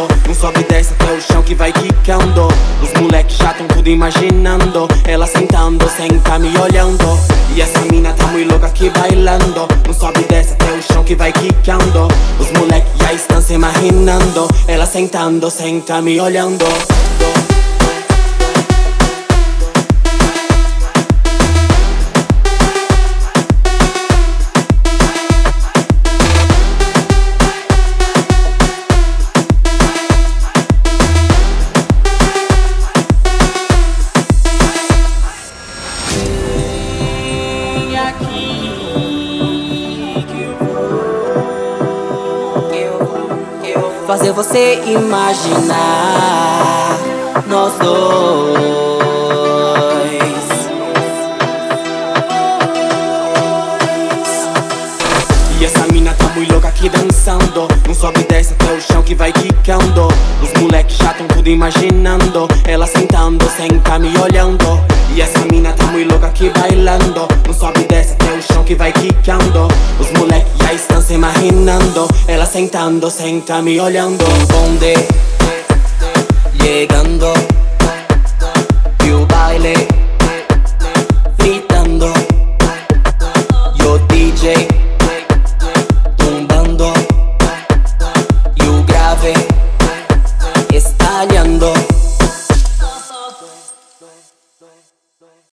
quicando, não sobe e desce até o chão que vai quicando. Os moleques já tão tudo imaginando, ela sentando, senta me olhando. E essa mina tá muito louca aqui bailando, não sobe e desce até o chão que vai quicando. Os moleques já estão se imaginando, ela sentando, senta me olhando. Fazer você imaginar nós dois. E essa mina tá muito louca aqui dançando, não sobe e desce até o chão que vai quicando. Os moleques já tão tudo imaginando, ela sentando, senta me olhando. E essa mina tá muito louca aqui bailando, não sobe e desce até o chão que vai quicando. Os moleques já estão se imaginando, ela sentando, senta me olhando. Bonde llegando.